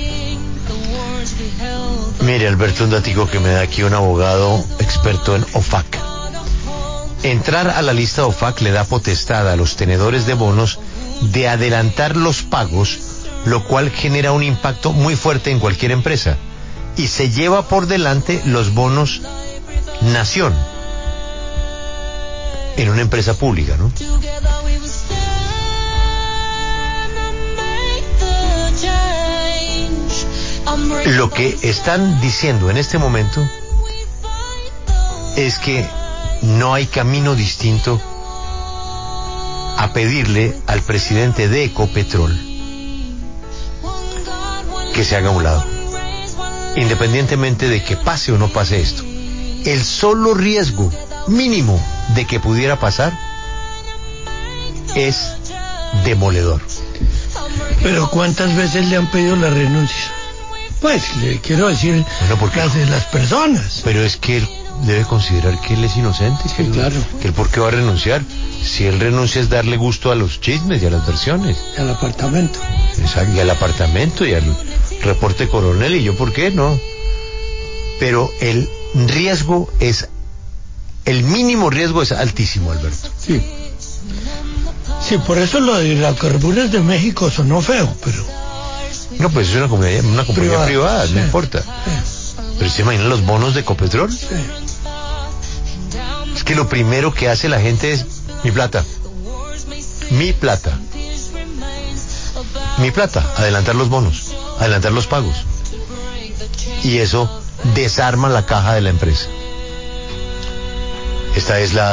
Mire, Alberto, un datico que me da aquí un abogado experto en OFAC. Entrar a la lista OFAC le da potestad a los tenedores de bonos de adelantar los pagos, lo cual genera un impacto muy fuerte en cualquier empresa. Y se lleva por delante los bonos nación en una empresa pública, ¿no? Lo que están diciendo en este momento es que no hay camino distinto a pedirle al presidente de Ecopetrol que se haga a un lado, independientemente de que pase o no pase esto. El solo riesgo mínimo de que pudiera pasar es demoledor. Pero ¿cuántas veces le han pedido la renuncia? Pues le quiero decir, bueno, porque las personas. Pero es que él debe considerar que él es inocente, sí, claro. Que él por qué va a renunciar. Si él renuncia es darle gusto a los chismes y a las versiones. Y al apartamento. Exacto, y al apartamento y al reporte coronel, y yo por qué no. Pero el riesgo es, el mínimo riesgo es altísimo, Alberto. Sí. Sí, por eso lo de hidrocarburos de México sonó feo, pero... No, pues es una compañía privada, sí, no importa. Sí. Pero ¿se imaginan los bonos de Ecopetrol? Sí. Es que lo primero que hace la gente es mi plata, adelantar los bonos, adelantar los pagos. Y eso desarma la caja de la empresa. Esta es la